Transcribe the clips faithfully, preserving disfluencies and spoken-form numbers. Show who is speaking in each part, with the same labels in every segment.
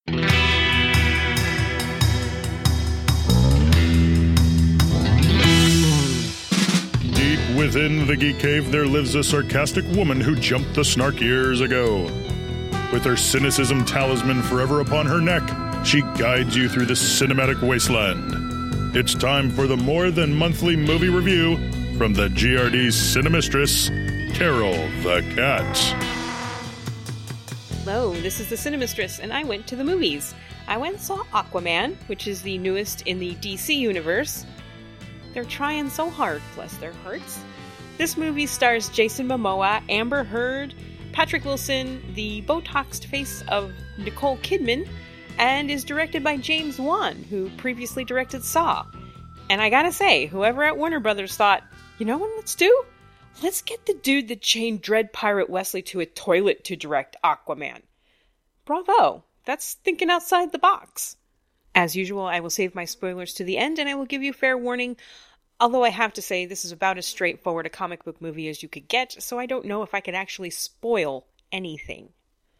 Speaker 1: Deep within the Geek Cave, there lives a sarcastic woman who jumped the snark years ago. With her cynicism talisman forever upon her neck, she guides you through the cinematic wasteland. It's time for the more than monthly movie review from the G R D Cinemistress, Carol the Cat.
Speaker 2: Hello, this is the Cinemistress, and I went to the movies. I went and saw Aquaman, which is the newest in the D C universe. They're trying so hard, bless their hearts. This movie stars Jason Momoa, Amber Heard, Patrick Wilson, the Botoxed face of Nicole Kidman, and is directed by James Wan, who previously directed Saw. And I gotta say, whoever at Warner Brothers thought, you know what let's do? Let's get the dude that chained Dread Pirate Wesley to a toilet to direct Aquaman. Bravo! That's thinking outside the box. As usual, I will save my spoilers to the end, and I will give you fair warning, although I have to say this is about as straightforward a comic book movie as you could get, so I don't know if I could actually spoil anything.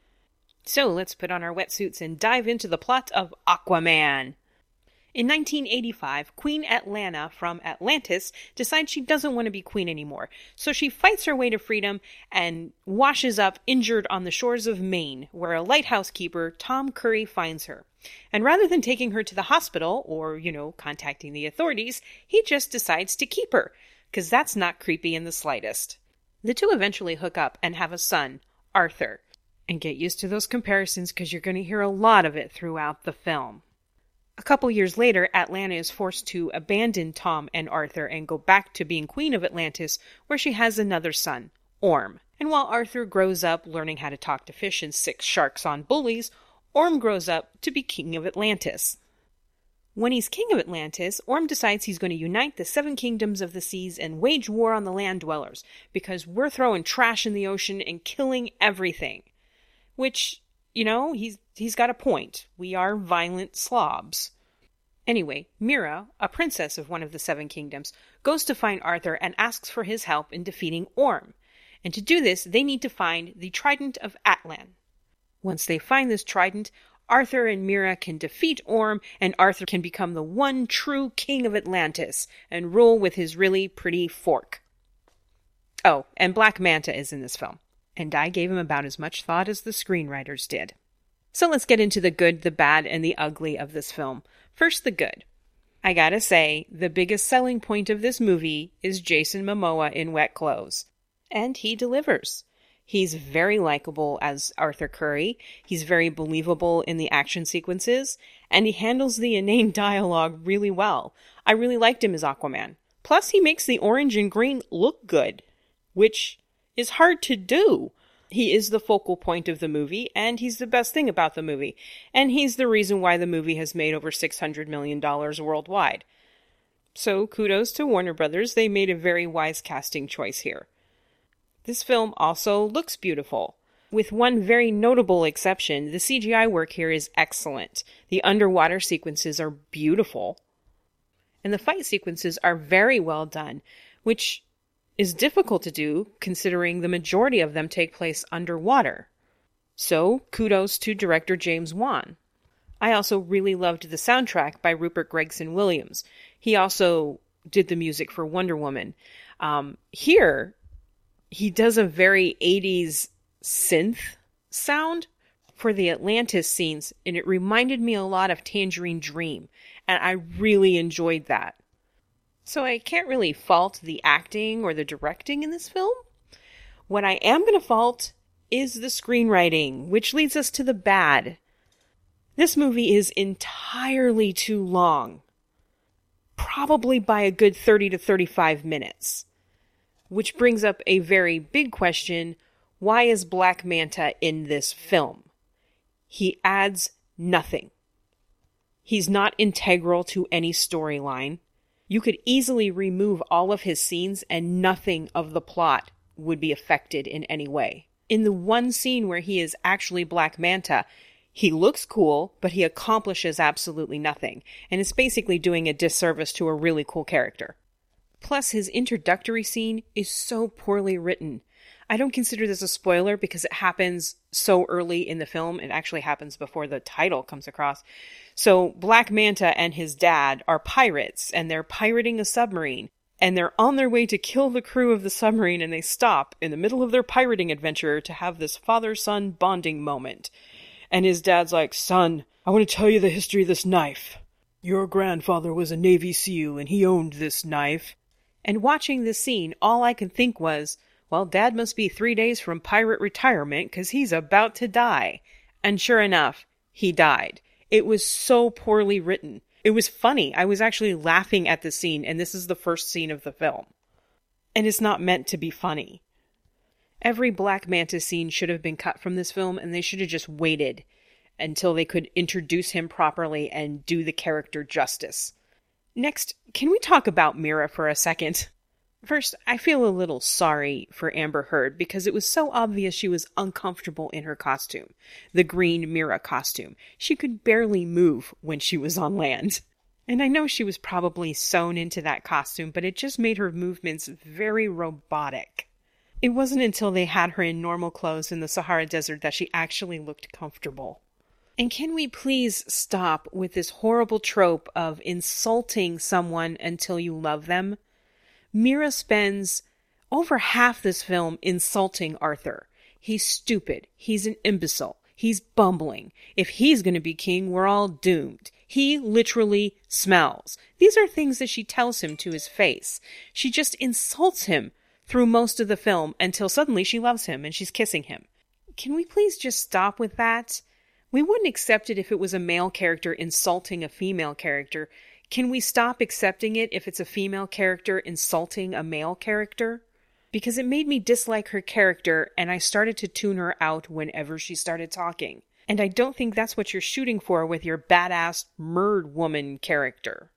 Speaker 2: So let's put on our wetsuits and dive into the plot of Aquaman. In nineteen eighty-five, Queen Atlanta from Atlantis decides she doesn't want to be queen anymore, so she fights her way to freedom and washes up injured on the shores of Maine, where a lighthouse keeper, Tom Curry, finds her. And rather than taking her to the hospital, or, you know, contacting the authorities, he just decides to keep her, because that's not creepy in the slightest. The two eventually hook up and have a son, Arthur. And get used to those comparisons, because you're going to hear a lot of it throughout the film. A couple years later, Atlanta is forced to abandon Tom and Arthur and go back to being Queen of Atlantis, where she has another son, Orm. And while Arthur grows up learning how to talk to fish and sick sharks on bullies, Orm grows up to be King of Atlantis. When he's King of Atlantis, Orm decides he's going to unite the seven kingdoms of the seas and wage war on the land dwellers, because we're throwing trash in the ocean and killing everything. Which, you know, he's he's got a point. We are violent slobs. Anyway, Mira, a princess of one of the seven kingdoms, goes to find Arthur and asks for his help in defeating Orm. And to do this, they need to find the Trident of Atlan. Once they find this trident, Arthur and Mira can defeat Orm, and Arthur can become the one true king of Atlantis and rule with his really pretty fork. Oh, and Black Manta is in this film, and I gave him about as much thought as the screenwriters did. So let's get into the good, the bad, and the ugly of this film. First, the good. I gotta say, the biggest selling point of this movie is Jason Momoa in wet clothes. And he delivers. He's very likable as Arthur Curry, he's very believable in the action sequences, and he handles the inane dialogue really well. I really liked him as Aquaman. Plus, he makes the orange and green look good, which is hard to do. He is the focal point of the movie, and he's the best thing about the movie, and he's the reason why the movie has made over six hundred million dollars worldwide. So, kudos to Warner Brothers, they made a very wise casting choice here. This film also looks beautiful. With one very notable exception, the C G I work here is excellent. The underwater sequences are beautiful. And the fight sequences are very well done, which is difficult to do considering the majority of them take place underwater. So, kudos to director James Wan. I also really loved the soundtrack by Rupert Gregson-Williams. He also did the music for Wonder Woman. Um, here, he does a very eighties synth sound for the Atlantis scenes, and it reminded me a lot of Tangerine Dream, and I really enjoyed that. So I can't really fault the acting or the directing in this film. What I am going to fault is the screenwriting, which leads us to the bad. This movie is entirely too long, probably by a good thirty to thirty-five minutes. Which brings up a very big question: why is Black Manta in this film? He adds nothing. He's not integral to any storyline. You could easily remove all of his scenes and nothing of the plot would be affected in any way. In the one scene where he is actually Black Manta, he looks cool, but he accomplishes absolutely nothing, and is basically doing a disservice to a really cool character. Plus, his introductory scene is so poorly written. I don't consider this a spoiler because it happens so early in the film. It actually happens before the title comes across. So Black Manta and his dad are pirates, and they're pirating a submarine. And they're on their way to kill the crew of the submarine, and they stop in the middle of their pirating adventure to have this father-son bonding moment. And his dad's like, "Son, I want to tell you the history of this knife. Your grandfather was a Navy SEAL, and he owned this knife." And watching this scene, all I could think was, well, Dad must be three days from pirate retirement because he's about to die. And sure enough, he died. It was so poorly written. It was funny. I was actually laughing at the scene, and this is the first scene of the film. And it's not meant to be funny. Every Black Manta scene should have been cut from this film, and they should have just waited until they could introduce him properly and do the character justice. Next, can we talk about Mera for a second? First, I feel a little sorry for Amber Heard because it was so obvious she was uncomfortable in her costume. The green Mera costume. She could barely move when she was on land. And I know she was probably sewn into that costume, but it just made her movements very robotic. It wasn't until they had her in normal clothes in the Sahara Desert that she actually looked comfortable. And can we please stop with this horrible trope of insulting someone until you love them? Mera spends over half this film insulting Arthur. He's stupid. He's an imbecile. He's bumbling. If he's going to be king, we're all doomed. He literally smells. These are things that she tells him to his face. She just insults him through most of the film until suddenly she loves him and she's kissing him. Can we please just stop with that? We wouldn't accept it if it was a male character insulting a female character. Can we stop accepting it if it's a female character insulting a male character? Because it made me dislike her character, and I started to tune her out whenever she started talking. And I don't think that's what you're shooting for with your badass murd woman character.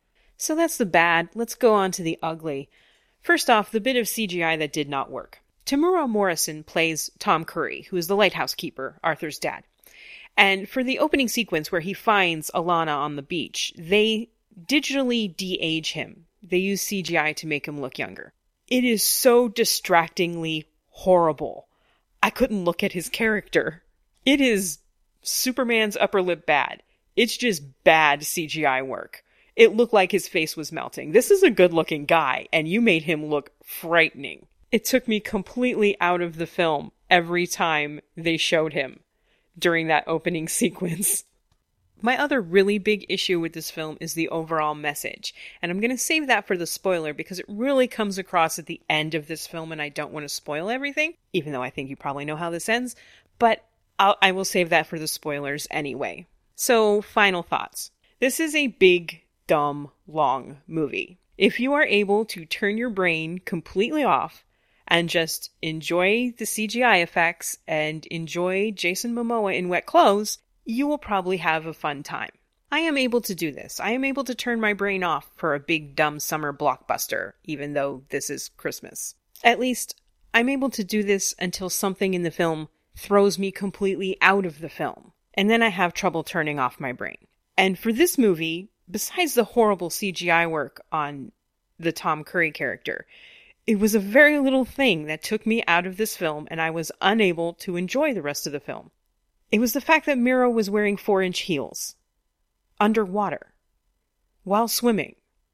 Speaker 2: So that's the bad. Let's go on to the ugly. First off, the bit of C G I that did not work. Temuera Morrison plays Tom Curry, who is the lighthouse keeper, Arthur's dad. And for the opening sequence where he finds Alana on the beach, they digitally de-age him. They use C G I to make him look younger. It is so distractingly horrible. I couldn't look at his character. It is Superman's upper lip bad. It's just bad C G I work. It looked like his face was melting. This is a good-looking guy, and you made him look frightening. It took me completely out of the film every time they showed him during that opening sequence. My other really big issue with this film is the overall message. And I'm going to save that for the spoiler because it really comes across at the end of this film and I don't want to spoil everything, even though I think you probably know how this ends. But I'll, I will save that for the spoilers anyway. So, final thoughts. This is a big, dumb, long movie. If you are able to turn your brain completely off and just enjoy the C G I effects and enjoy Jason Momoa in wet clothes, you will probably have a fun time. I am able to do this. I am able to turn my brain off for a big dumb summer blockbuster, even though this is Christmas. At least, I'm able to do this until something in the film throws me completely out of the film. And then I have trouble turning off my brain. And for this movie, besides the horrible C G I work on the Tom Curry character, it was a very little thing that took me out of this film and I was unable to enjoy the rest of the film. It was the fact that Mera was wearing four-inch heels, underwater, while swimming.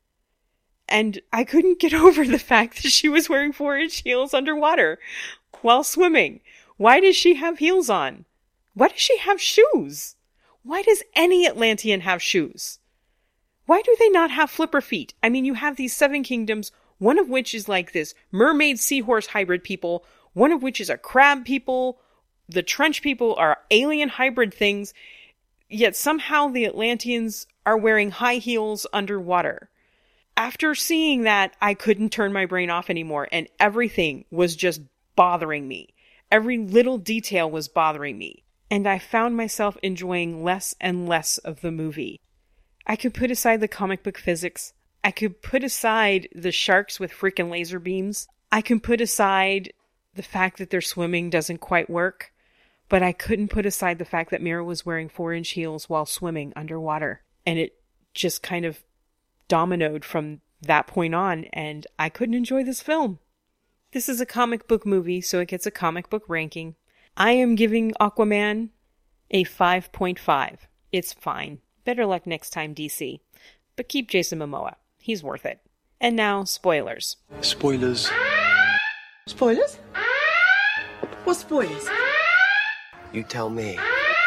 Speaker 2: And I couldn't get over the fact that she was wearing four-inch heels underwater, while swimming. Why does she have heels on? Why does she have shoes? Why does any Atlantean have shoes? Why do they not have flipper feet? I mean, you have these seven kingdoms, one of which is like this mermaid seahorse hybrid people, one of which is a crab people. The trench people are alien hybrid things, yet somehow the Atlanteans are wearing high heels underwater. After seeing that, I couldn't turn my brain off anymore, and everything was just bothering me. Every little detail was bothering me, and I found myself enjoying less and less of the movie. I could put aside the comic book physics. I could put aside the sharks with freaking laser beams. I can put aside the fact that their swimming doesn't quite work. But I couldn't put aside the fact that Mera was wearing four-inch heels while swimming underwater. And it just kind of dominoed from that point on, and I couldn't enjoy this film. This is a comic book movie, so it gets a comic book ranking. I am giving Aquaman a five point five. It's fine. Better luck next time, D C. But keep Jason Momoa. He's worth it. And now, spoilers.
Speaker 3: Spoilers.
Speaker 4: Spoilers? What spoilers?
Speaker 3: You tell me.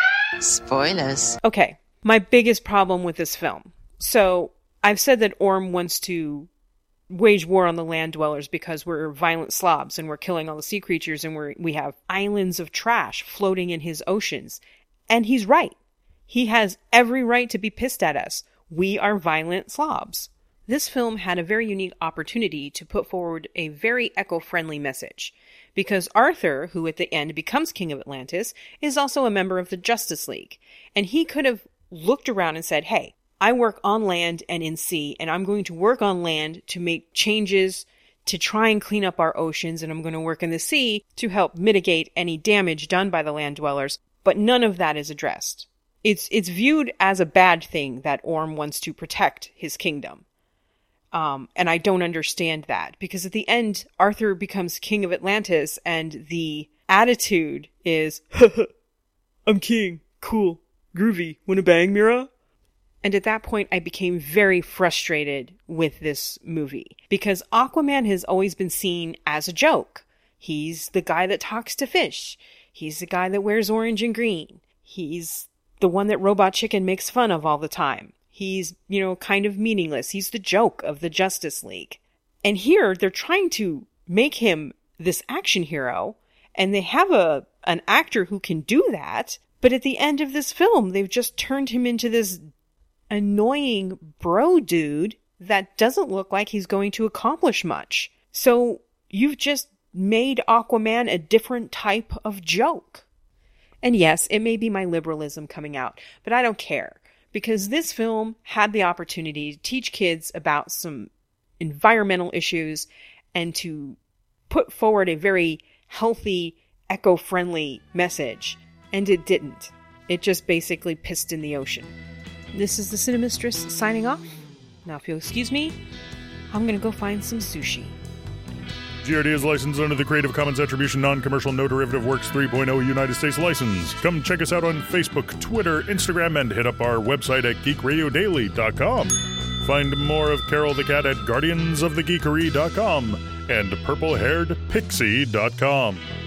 Speaker 5: Spoilers.
Speaker 2: Okay, my biggest problem with this film. So, I've said that Orm wants to wage war on the land dwellers because we're violent slobs and we're killing all the sea creatures and we're, we have islands of trash floating in his oceans. And he's right. He has every right to be pissed at us. We are violent slobs. This film had a very unique opportunity to put forward a very eco-friendly message. Because Arthur, who at the end becomes King of Atlantis, is also a member of the Justice League. And he could have looked around and said, hey, I work on land and in sea, and I'm going to work on land to make changes to try and clean up our oceans, and I'm going to work in the sea to help mitigate any damage done by the land dwellers. But none of that is addressed. It's it's viewed as a bad thing that Orm wants to protect his kingdom. Um, and I don't understand that, because at the end, Arthur becomes King of Atlantis, and the attitude is, I'm king, cool, groovy, wanna bang, Mira? And at that point, I became very frustrated with this movie, because Aquaman has always been seen as a joke. He's the guy that talks to fish. He's the guy that wears orange and green. He's the one that Robot Chicken makes fun of all the time. He's, you know, kind of meaningless. He's the joke of the Justice League. And here, they're trying to make him this action hero, and they have a an actor who can do that, but at the end of this film, they've just turned him into this annoying bro dude that doesn't look like he's going to accomplish much. So you've just made Aquaman a different type of joke. And yes, it may be my liberalism coming out, but I don't care, because this film had the opportunity to teach kids about some environmental issues and to put forward a very healthy, eco-friendly message, and it didn't. It just basically pissed in the ocean. This is the Cinemistress signing off. Now, if you'll excuse me, I'm gonna go find some sushi.
Speaker 1: G R D is licensed under the Creative Commons Attribution Non-Commercial No Derivative Works three point oh United States license. Come check us out on Facebook, Twitter, Instagram, and hit up our website at geek radio daily dot com. Find more of Carol the Cat at guardians of the geekery dot com and purple haired pixie dot com.